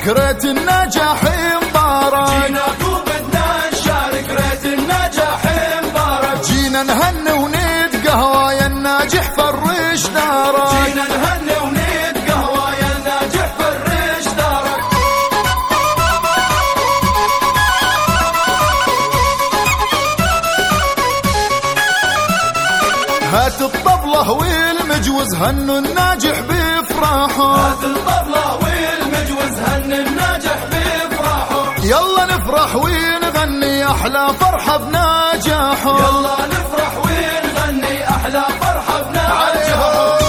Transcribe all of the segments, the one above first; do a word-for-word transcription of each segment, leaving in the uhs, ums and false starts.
ريت النجاح مبارك، جينا قومتنا نشارك ريت النجاح مبارك، جينا نهني ونتقهوى يا الناجح فرش دارك، جينا نهني ونتقهوى يا الناجح فرش دارك. هات الطبلة والمجوز هنوا الناجح بفراحه، هات الطبلة والمجوز هن الناجح بفراحه، يلا نفرح ونغني أحلى فرحة بنجاحه، يلا نفرح ونغني أحلى فرحة بنجاحه.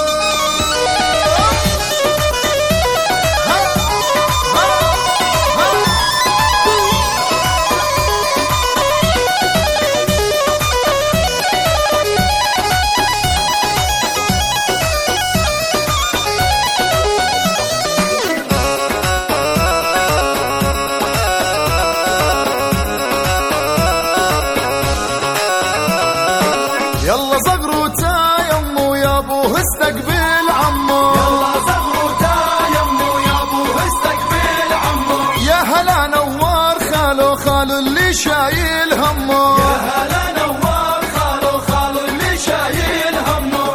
يلا زغروتا يمو يا ابوه استقبل عمو، يلا زغروتا يمو يا ابوه استقبل عمو، يا هلا نوار خالو خالو اللي شايل همه، يا هلا نوار خالو خالو اللي شايل همه.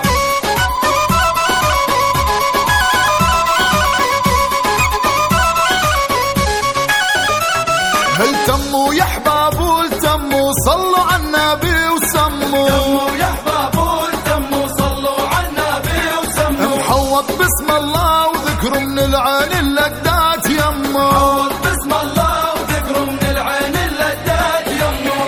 هل تموا يا احباب والتموا صلوا على النبي وسموا، تموا يا احباب والتموا صلوا على النبي وسموا، محوط باسم الله وذكره من العين اللذات يمه، محوط باسم الله وذكره من العين اللذات يمه.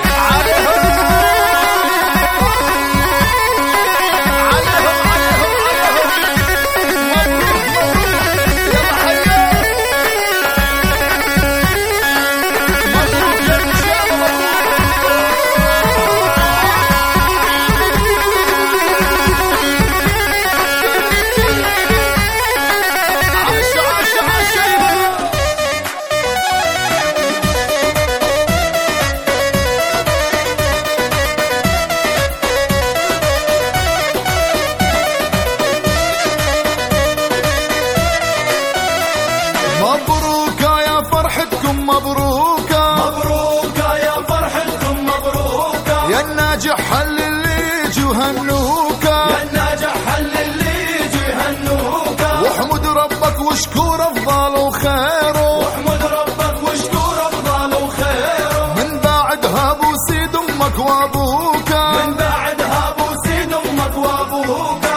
مبروكة يا فرحتكم مبروكة، مبروكة يا فرحتكم مبروكة، يا الناجح حل اللي يجوا هنوكا، يا الناجح حل اللي يجي هنوكا، واحمد ربك واشكر افضل وخيره، واحمد ربك واشكر افضل وخيره، من بعدها بوسيد امك وابوكا، من بعدها بوسيد امك وابوكا.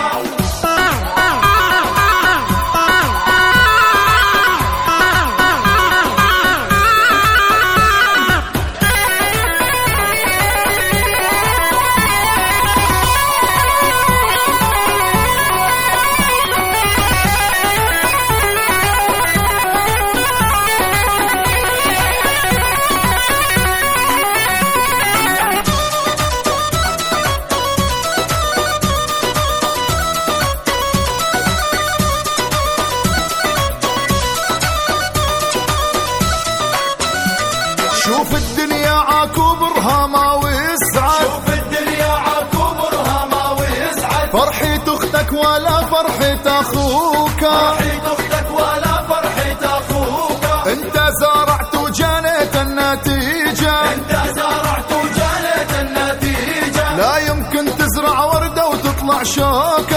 شوف الدنيا عكبرها ما وسعت، شوف الدنيا عكبرها ما وسعت، فرحة اختك ولا فرحة اخوك، فرحة اختك ولا فرحة اخوك، انت زرعت وجنيت النتيجة، انت زرعت وجنيت النتيجة، لا يمكن تزرع وردة وتطلع شوكة،